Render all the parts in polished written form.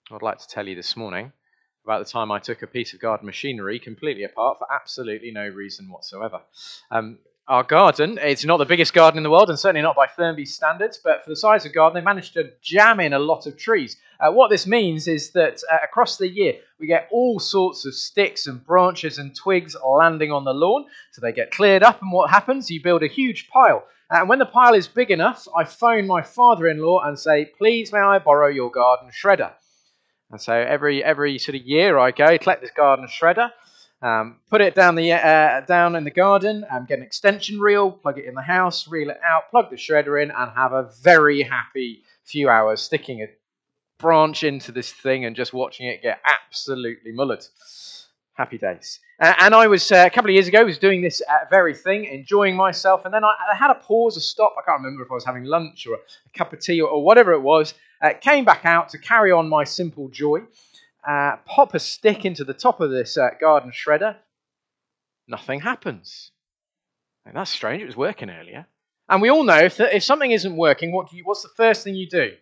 I'd like to tell you this morning about the time I took a piece of garden machinery completely apart for absolutely no reason whatsoever. Our garden, it's not the biggest garden in the world, and certainly not by Thurnby's standards, but for the size of garden, they managed to jam in a lot of trees. What this means is that across the year, we get all sorts of sticks and branches and twigs landing on the lawn, so they get cleared up, and what happens? You build a huge pile. And when the pile is big enough, I phone my father-in-law and say, please may I borrow your garden shredder? And so every sort of year I go, collect this garden shredder, put it down in the garden, get an extension reel, plug it in the house, reel it out, plug the shredder in, and have a very happy few hours sticking a branch into this thing and just watching it get absolutely mullered. Happy days. And I was, a couple of years ago, was doing this very thing, enjoying myself, and then I had a pause, a stop. I can't remember if I was having lunch or a cup of tea or whatever it was. Came back out to carry on my simple joy. Pop a stick into the top of this garden shredder. Nothing happens. And that's strange. It was working earlier. And we all know if something isn't working, what's the first thing you do?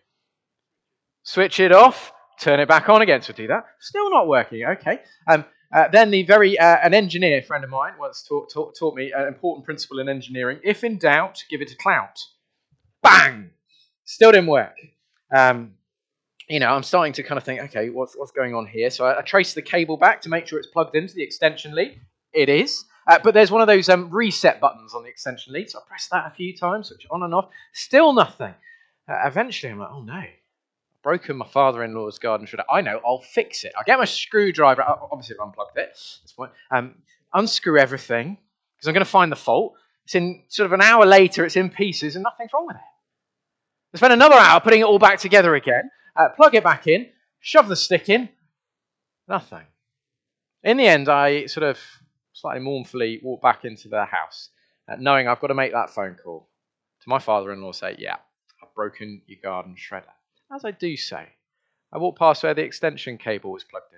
Switch it off, turn it back on again. So do that. Still not working. Okay. Then an engineer friend of mine once taught me an important principle in engineering. If in doubt, give it a clout. Bang! Still didn't work. I'm starting to kind of think, okay, what's going on here? So I trace the cable back to make sure it's plugged into the extension lead. It is. But there's one of those reset buttons on the extension lead. So I press that a few times, switch on and off. Still nothing. Eventually I'm like, oh no. Broken my father-in-law's garden shredder. I know, I'll fix it. I'll get my screwdriver. Obviously, I've unplugged it at this point. Unscrew everything, because I'm going to find the fault. It's in sort of an hour later, it's in pieces, and nothing's wrong with it. I spend another hour putting it all back together again, plug it back in, shove the stick in, nothing. In the end, I sort of slightly mournfully walk back into the house, knowing I've got to make that phone call to my father-in-law, say, yeah, I've broken your garden shredder. As I do so, I walk past where the extension cable was plugged in.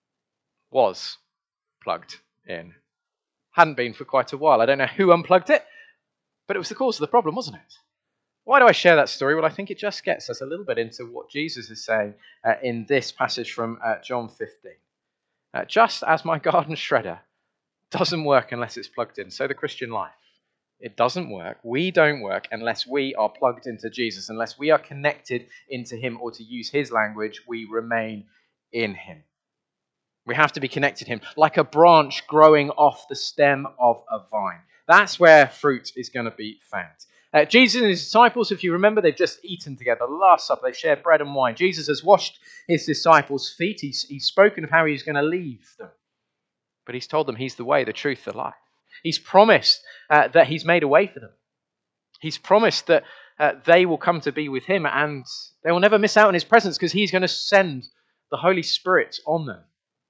Was plugged in. Hadn't been for quite a while. I don't know who unplugged it, but it was the cause of the problem, wasn't it? Why do I share that story? Well, I think it just gets us a little bit into what Jesus is saying in this passage from John 15. Just as my garden shredder doesn't work unless it's plugged in, so the Christian life. It doesn't work. We don't work unless we are plugged into Jesus, unless we are connected into him, or to use his language, we remain in him. We have to be connected to him, like a branch growing off the stem of a vine. That's where fruit is going to be found. Jesus and his disciples, if you remember, they've just eaten together. The Last Supper, they shared bread and wine. Jesus has washed his disciples' feet. He's spoken of how he's going to leave them. But he's told them he's the way, the truth, the life. He's promised that he's made a way for them. He's promised that they will come to be with him, and they will never miss out on his presence, because he's going to send the Holy Spirit on them.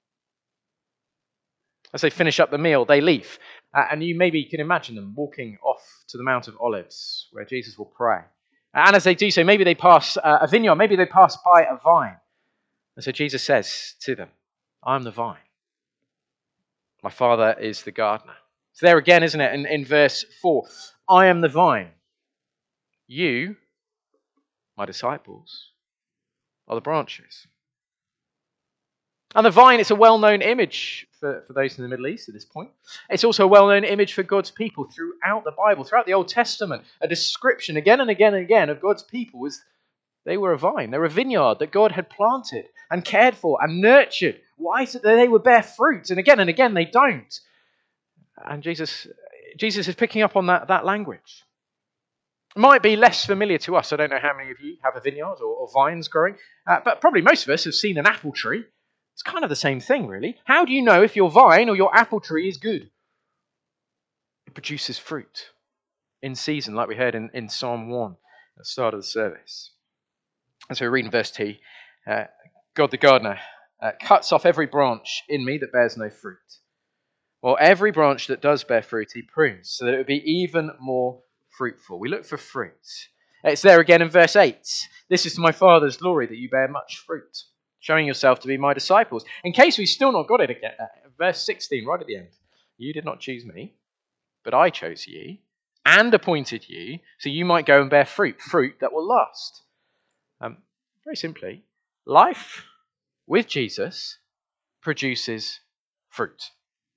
As they finish up the meal, they leave. And you maybe can imagine them walking off to the Mount of Olives, where Jesus will pray. And as they do so, maybe they pass a vineyard, maybe they pass by a vine. And so Jesus says to them, I am the vine. My Father is the gardener. It's there again, isn't it, in verse 4. I am the vine. You, my disciples, are the branches. And the vine, it's a well-known image for those in the Middle East at this point. It's also a well-known image for God's people throughout the Bible, throughout the Old Testament. A description again and again and again of God's people was they were a vine. They were a vineyard that God had planted and cared for and nurtured. Why? So that they would bear fruit. And again they don't. And Jesus is picking up on that language. It might be less familiar to us. I don't know how many of you have a vineyard or vines growing. But probably most of us have seen an apple tree. It's kind of the same thing, really. How do you know if your vine or your apple tree is good? It produces fruit in season, like we heard in Psalm 1 at the start of the service. And so we read in verse 2, God the gardener cuts off every branch in me that bears no fruit. Well, every branch that does bear fruit, he prunes, so that it would be even more fruitful. We look for fruit. It's there again in verse 8. This is to my Father's glory that you bear much fruit, showing yourself to be my disciples. In case we've still not got it again, verse 16, right at the end. You did not choose me, but I chose you and appointed you so you might go and bear fruit that will last. Very simply, life with Jesus produces fruit.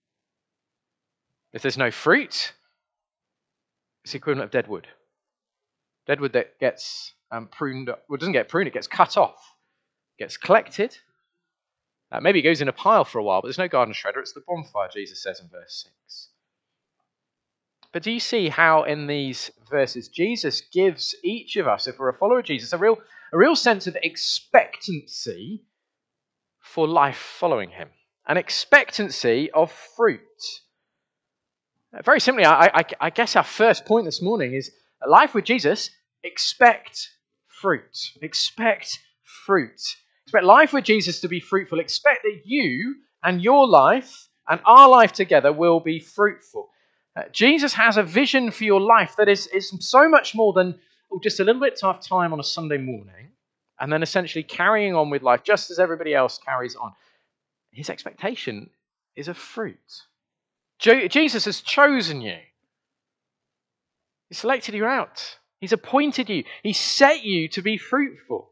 If there's no fruit, it's the equivalent of dead wood. Dead wood that gets pruned, well, it doesn't get pruned, it gets cut off, gets collected. Maybe it goes in a pile for a while, but there's no garden shredder, it's the bonfire, Jesus says in verse 6. But do you see how in these verses Jesus gives each of us, if we're a follower of Jesus, a real sense of expectancy for life following him? An expectancy of fruit. Very simply, I guess our first point this morning is life with Jesus, expect fruit. Expect fruit. Expect life with Jesus to be fruitful. Expect that you and your life and our life together will be fruitful. Jesus has a vision for your life that is so much more than just a little bit of time on a Sunday morning and then essentially carrying on with life just as everybody else carries on. His expectation is of fruit. Jesus has chosen you. He selected you out. He's appointed you. He set you to be fruitful.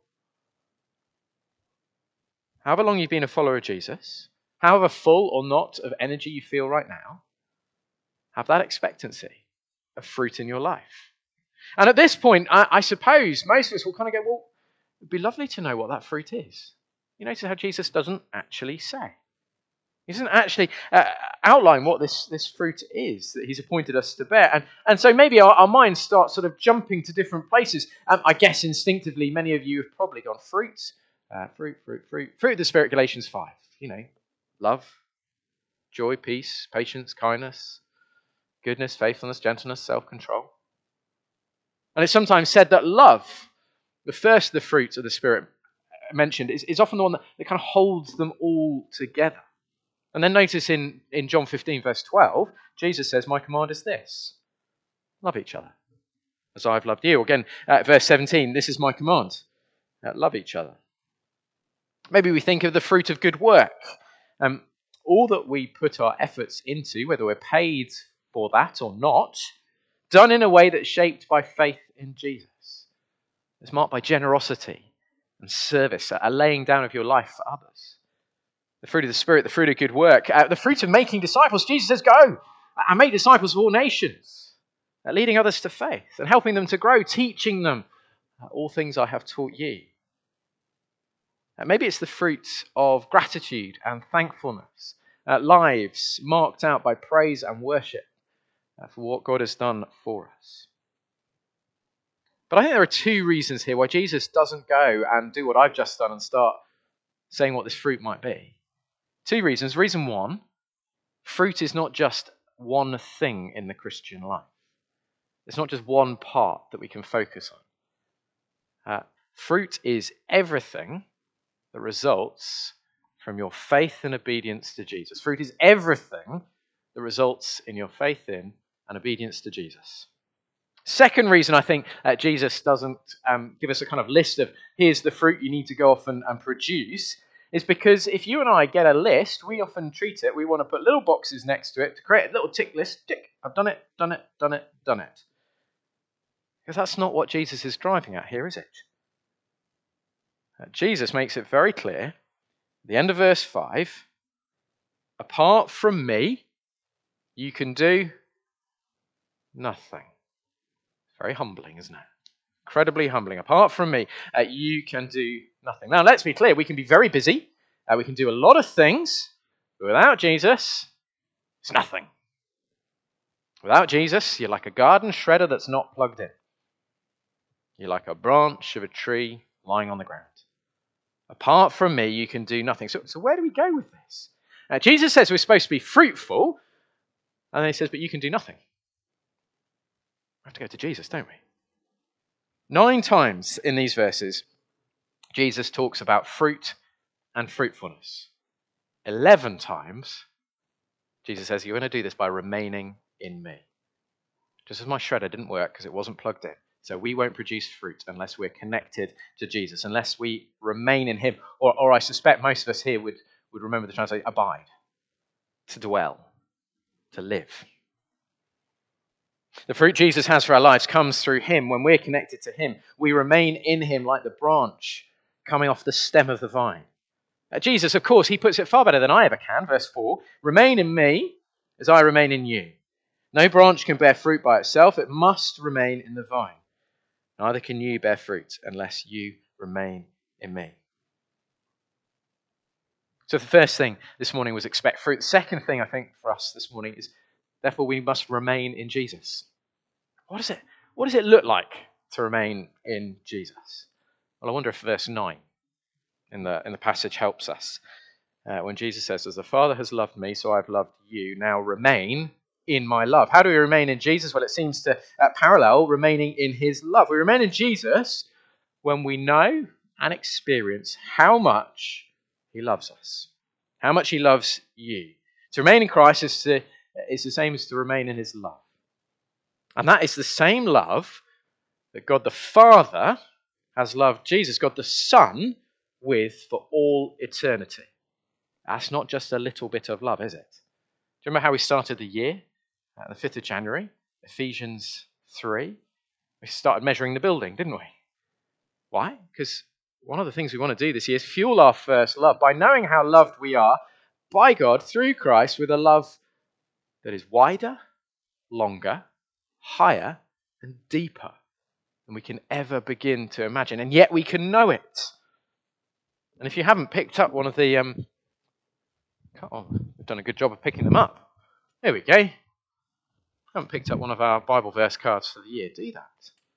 However long you've been a follower of Jesus, however full or not of energy you feel right now, have that expectancy of fruit in your life. And at this point, I suppose most of us will kind of go, well, it'd be lovely to know what that fruit is. You notice how Jesus doesn't actually say. He doesn't actually outline what this fruit is that he's appointed us to bear. And so maybe our minds start sort of jumping to different places. I guess instinctively, many of you have probably gone, fruit of the Spirit, Galatians 5. Love, joy, peace, patience, kindness, goodness, faithfulness, gentleness, self-control. And it's sometimes said that love, the first of the fruits of the Spirit mentioned, is often the one that kind of holds them all together. And then notice in John 15, verse 12, Jesus says, my command is this, love each other as I've loved you. Again, verse 17, this is my command, love each other. Maybe we think of the fruit of good work. All that we put our efforts into, whether we're paid for that or not, done in a way that's shaped by faith in Jesus. It's marked by generosity and service, a laying down of your life for others. The fruit of the Spirit, the fruit of good work, the fruit of making disciples. Jesus says, go and make disciples of all nations, leading others to faith and helping them to grow, teaching them all things I have taught you. Maybe it's the fruit of gratitude and thankfulness, lives marked out by praise and worship for what God has done for us. But I think there are two reasons here why Jesus doesn't go and do what I've just done and start saying what this fruit might be. Two reasons. Reason one, fruit is not just one thing in the Christian life. It's not just one part that we can focus on. Fruit is everything that results from your faith and obedience to Jesus. Fruit is everything that results in your faith in and obedience to Jesus. Second reason I think Jesus doesn't give us a kind of list of here's the fruit you need to go off and produce is because if you and I get a list, we often treat it, we want to put little boxes next to it to create a little tick list. Tick, I've done it, done it, done it, done it. Because that's not what Jesus is driving at here, is it? Jesus makes it very clear, at the end of verse 5, apart from me, you can do nothing. Very humbling, isn't it? Incredibly humbling. Apart from me, you can do nothing. Now, let's be clear. We can be very busy. We can do a lot of things. But without Jesus, it's nothing. Without Jesus, you're like a garden shredder that's not plugged in. You're like a branch of a tree lying on the ground. Apart from me, you can do nothing. So where do we go with this? Jesus says we're supposed to be fruitful. And then he says, but you can do nothing. We have to go to Jesus, don't we? 9 times in these verses, Jesus talks about fruit and fruitfulness. 11 times, Jesus says, you're going to do this by remaining in me. Just as my shredder didn't work because it wasn't plugged in. So we won't produce fruit unless we're connected to Jesus, unless we remain in him. Or I suspect most of us here would remember the translation, abide, to dwell, to live. The fruit Jesus has for our lives comes through him. When we're connected to him, we remain in him like the branch coming off the stem of the vine. Jesus, of course, he puts it far better than I ever can. Verse 4, remain in me as I remain in you. No branch can bear fruit by itself. It must remain in the vine. Neither can you bear fruit unless you remain in me. So the first thing this morning was expect fruit. The second thing I think for us this morning is, therefore, we must remain in Jesus. What does it look like to remain in Jesus? Well, I wonder if verse 9 in the passage helps us. When Jesus says, as the Father has loved me, so I've loved you. Now remain in my love. How do we remain in Jesus? Well, it seems to parallel remaining in his love. We remain in Jesus when we know and experience how much he loves us, how much he loves you. To remain in Christ is the same as to remain in his love. And that is the same love that God the Father has loved Jesus, God the Son, with for all eternity. That's not just a little bit of love, is it? Do you remember how we started the year? The 5th of January, Ephesians 3. We started measuring the building, didn't we? Why? Because one of the things we want to do this year is fuel our first love by knowing how loved we are by God through Christ with a love that is wider, longer, higher, and deeper than we can ever begin to imagine. And yet we can know it. And if you haven't picked up one of the... we've done a good job of picking them up. There we go. Haven't picked up one of our Bible verse cards for the year. Do that.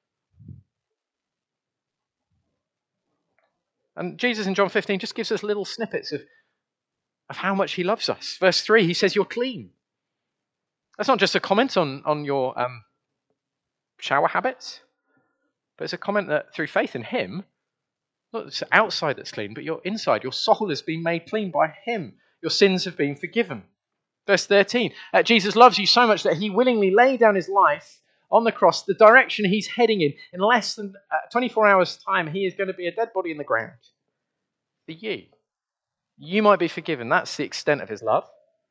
And Jesus in John 15 just gives us little snippets of how much he loves us. Verse 3, he says, you're clean. That's not just a comment on your shower habits, but it's a comment that through faith in him, not it's outside that's clean, but your inside, your soul has been made clean by him. Your sins have been forgiven. Verse 13, Jesus loves you so much that he willingly laid down his life on the cross, the direction he's heading in. In less than 24 hours' time, he is going to be a dead body in the ground. For you. You might be forgiven. That's the extent of his love.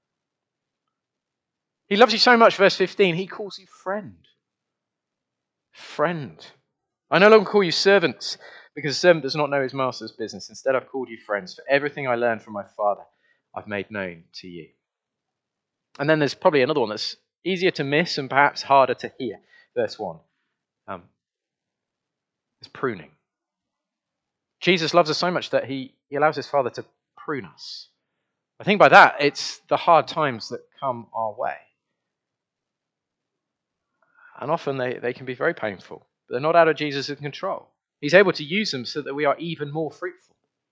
He loves you so much, verse 15, he calls you friend. Friend. I no longer call you servants, because a servant does not know his master's business. Instead, I've called you friends. For everything I learned from my Father, I've made known to you. And then there's probably another one that's easier to miss and perhaps harder to hear. Verse 1. It's pruning. Jesus loves us so much that he allows his Father to prune us. I think by that, it's the hard times that come our way. And often they can be very painful. But they're not out of Jesus' control. He's able to use them so that we are even more fruitful.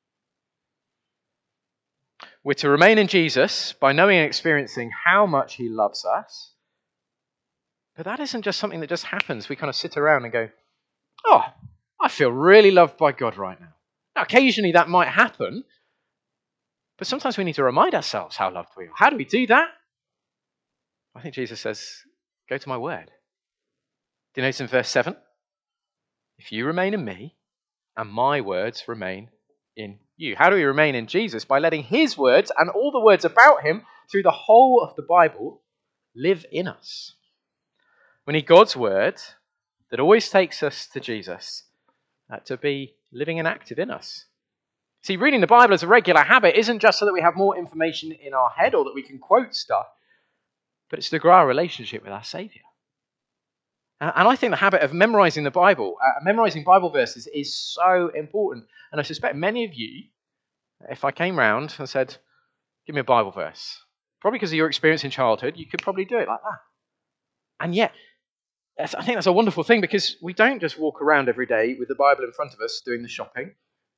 We're to remain in Jesus by knowing and experiencing how much he loves us. But that isn't just something that just happens. We kind of sit around and go, oh, I feel really loved by God right now. Now, occasionally that might happen. But sometimes we need to remind ourselves how loved we are. How do we do that? I think Jesus says, go to my word. Do you notice in verse 7? If you remain in me, and my words remain in you. How do we remain in Jesus? By letting his words and all the words about him through the whole of the Bible live in us. We need God's word that always takes us to Jesus to be living and active in us. See, reading the Bible as a regular habit isn't just so that we have more information in our head or that we can quote stuff, but it's to grow our relationship with our Saviour. And I think the habit of memorizing the Bible, memorizing Bible verses is so important. And I suspect many of you, if I came round and said, give me a Bible verse, probably because of your experience in childhood, you could probably do it like that. And yet, I think that's a wonderful thing because we don't just walk around every day with the Bible in front of us doing the shopping,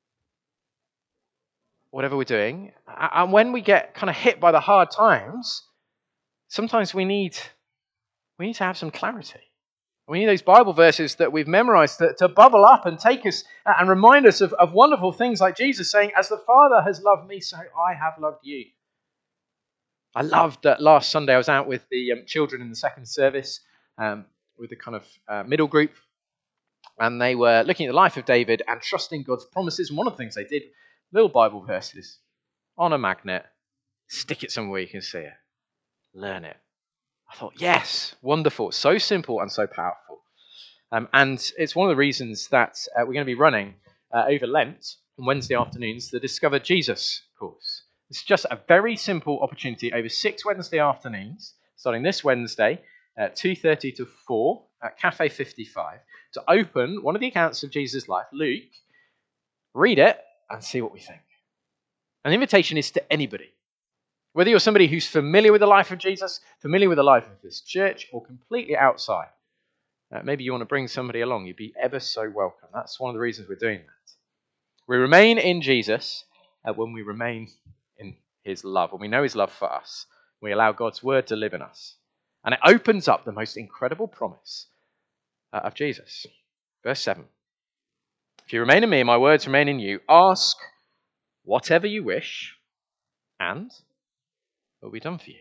whatever we're doing. And when we get kind of hit by the hard times, sometimes we need to have some clarity. We need those Bible verses that we've memorized to bubble up and take us and remind us of wonderful things like Jesus saying, as the Father has loved me, so I have loved you. I loved that last Sunday I was out with the children in the second service with the kind of middle group, and they were looking at the life of David and trusting God's promises. And one of the things they did, little Bible verses on a magnet, stick it somewhere you can see it, learn it. I thought, yes, wonderful, so simple and so powerful. And it's one of the reasons that we're going to be running over Lent on Wednesday afternoons the Discover Jesus course. It's just a very simple opportunity over 6 Wednesday afternoons, starting this Wednesday at 2:30 to 4 at Cafe 55, to open one of the accounts of Jesus' life, Luke, read it, and see what we think. And the invitation is to anybody. Whether you're somebody who's familiar with the life of Jesus, familiar with the life of this church, or completely outside, maybe you want to bring somebody along, you'd be ever so welcome. That's one of the reasons we're doing that. We remain in Jesus when we remain in his love, when we know his love for us. We allow God's word to live in us. And it opens up the most incredible promise of Jesus. Verse 7. If you remain in me, my words remain in you, ask whatever you wish, and it will be done for you.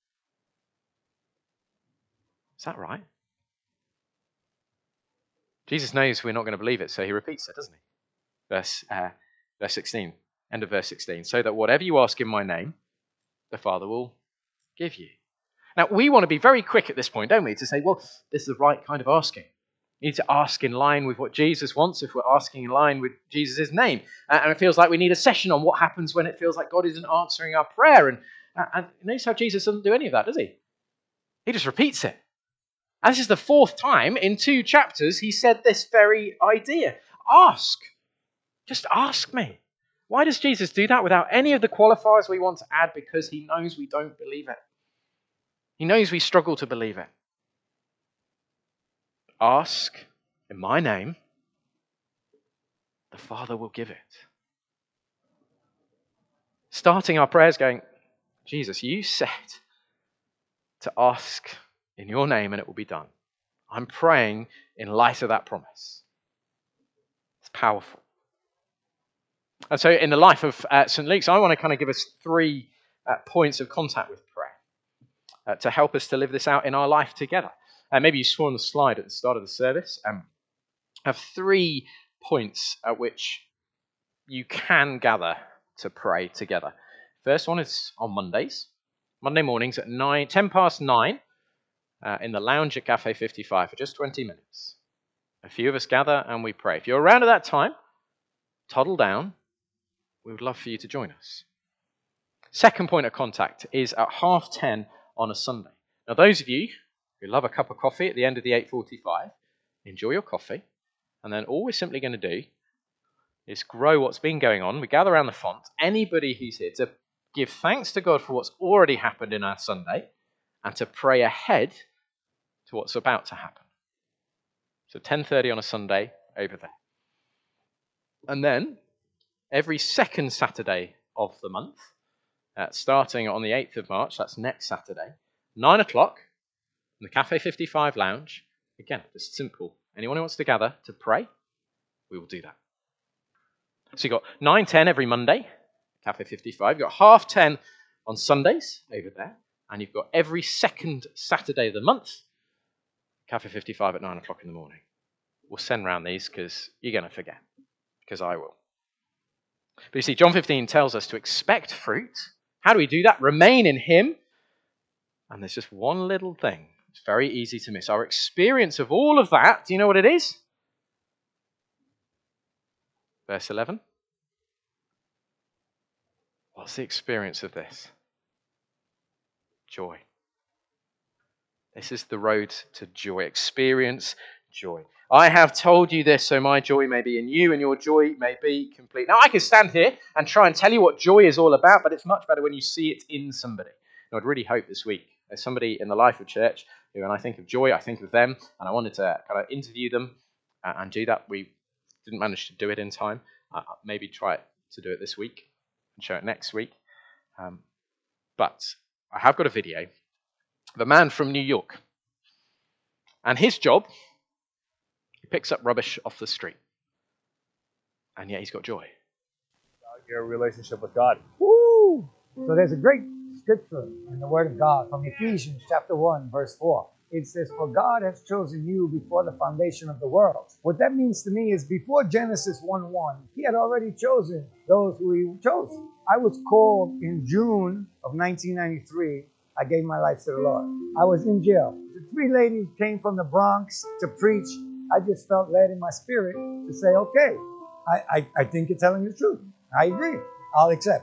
Is that right? Jesus knows we're not going to believe it, so he repeats it, doesn't he? Verse 16, end of verse 16. So that whatever you ask in my name, the Father will give you. Now, we want to be very quick at this point, don't we, to say, well, this is the right kind of asking. You need to ask in line with what Jesus wants if we're asking in line with Jesus' name. And it feels like we need a session on what happens when it feels like God isn't answering our prayer. And notice how Jesus doesn't do any of that, does he? He just repeats it. And this is the 4th time in 2 chapters he said this very idea. Ask. Just ask me. Why does Jesus do that without any of the qualifiers we want to add? Because he knows we don't believe it. He knows we struggle to believe it. Ask in my name, the Father will give it. Starting our prayers going, Jesus, you said to ask in your name and it will be done. I'm praying in light of that promise. It's powerful. And so in the life of St. Luke's, I want to kind of give us 3 points of contact with prayer to help us to live this out in our life together. Maybe you saw on the slide at the start of the service, I have 3 points at which you can gather to pray together. First one is on Mondays. Monday mornings at 10 past 9 in the lounge at Cafe 55 for just 20 minutes. A few of us gather and we pray. If you're around at that time, toddle down. We would love for you to join us. Second point of contact is at 10:30 on a Sunday. Now, those of you who love a cup of coffee at the end of the 8:45, enjoy your coffee. And then all we're simply going to do is grow what's been going on. We gather around the font. Anybody who's here to give thanks to God for what's already happened in our Sunday and to pray ahead to what's about to happen. So 10:30 on a Sunday over there. And then every second Saturday of the month, starting on the 8th of March, that's next Saturday, 9 o'clock in the Cafe 55 lounge. Again, just simple. Anyone who wants to gather to pray, we will do that. So you've got 9:10 every Monday, Cafe 55. You've got 10:30 on Sundays over there. And you've got every second Saturday of the month, Cafe 55 at 9 o'clock in the morning. We'll send round these because you're going to forget, because I will. But you see, John 15 tells us to expect fruit. How do we do that? Remain in him. And there's just one little thing. It's very easy to miss. Our experience of all of that, do you know what it is? Verse 11. What's the experience of this? Joy. This is the road to joy. Experience joy. I have told you this so my joy may be in you and your joy may be complete. Now, I could stand here and try and tell you what joy is all about, but it's much better when you see it in somebody. And I'd really hope this week there's somebody in the life of church who, when I think of joy, I think of them, and I wanted to kind of interview them and do that. We didn't manage to do it in time. Maybe try to do it this week and show it next week. But I have got a video of a man from New York. And his job, he picks up rubbish off the street. And yet he's got joy. Your relationship with God. Woo! So there's a great scripture in the Word of God from Ephesians chapter 1, verse 4. It says, "For God has chosen you before the foundation of the world." What that means to me is before Genesis 1:1, he had already chosen those who he chose. I was called in June of 1993. I gave my life to the Lord. I was in jail. The 3 ladies came from the Bronx to preach. I just felt led in my spirit to say, okay, I think you're telling the truth. I agree. I'll accept.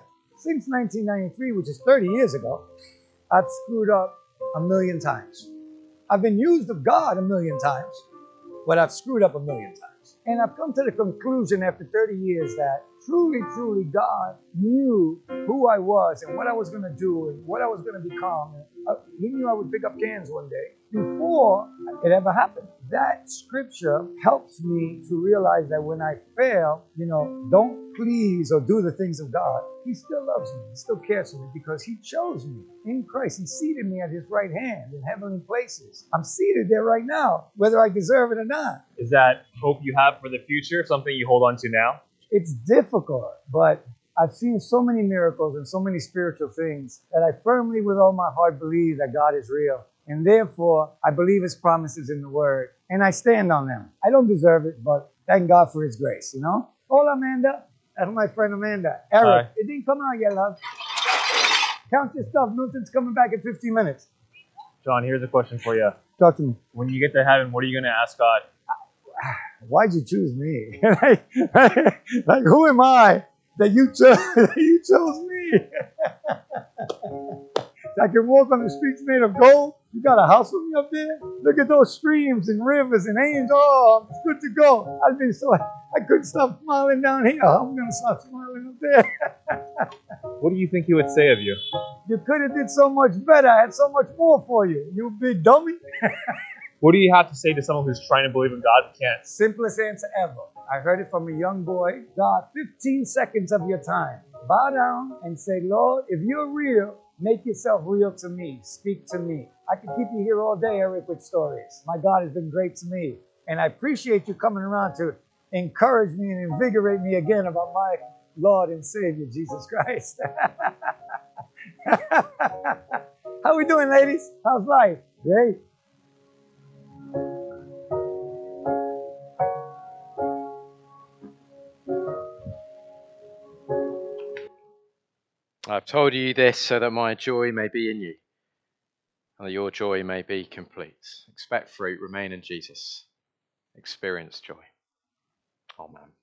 Since 1993, which is 30 years ago, I've screwed up a million times. I've been used of God a million times, but I've screwed up a million times. And I've come to the conclusion after 30 years that truly, truly God knew who I was and what I was going to do and what I was going to become. He knew I would pick up cans one day before it ever happened. That scripture helps me to realize that when I fail, don't please or do the things of God, He still loves me. He still cares for me because He chose me in Christ. He seated me at His right hand in heavenly places. I'm seated there right now, whether I deserve it or not. Is that hope you have for the future something you hold on to now? It's difficult, but I've seen so many miracles and so many spiritual things that I firmly, with all my heart, believe that God is real. And therefore, I believe His promises in the Word. And I stand on them. I don't deserve it, but thank God for His grace, Hola, Amanda. That's my friend Amanda. Eric, Hi. it didn't come out yet, love. Count your stuff. Milton's coming back in 15 minutes. John, here's a question for you. Talk to me. When you get to heaven, what are you going to ask God? Why'd you choose me? like, who am I that you chose me? I can walk on the streets made of gold. You got a house for me up there? Look at those streams and rivers and angels. Oh, it's good to go. I couldn't stop smiling down here. I'm going to stop smiling up there. What do you think He would say of you? You could have did so much better. I had so much more for you. You big dummy. What do you have to say to someone who's trying to believe in God but can't? Simplest answer ever. I heard it from a young boy. God, 15 seconds of your time. Bow down and say, Lord, if you're real, make yourself real to me. Speak to me. I could keep you here all day, Eric, with stories. My God has been great to me. And I appreciate you coming around to encourage me and invigorate me again about my Lord and Savior, Jesus Christ. How we doing, ladies? How's life? Great. I've told you this so that my joy may be in you, and that your joy may be complete. Expect fruit, remain in Jesus. Experience joy. Amen.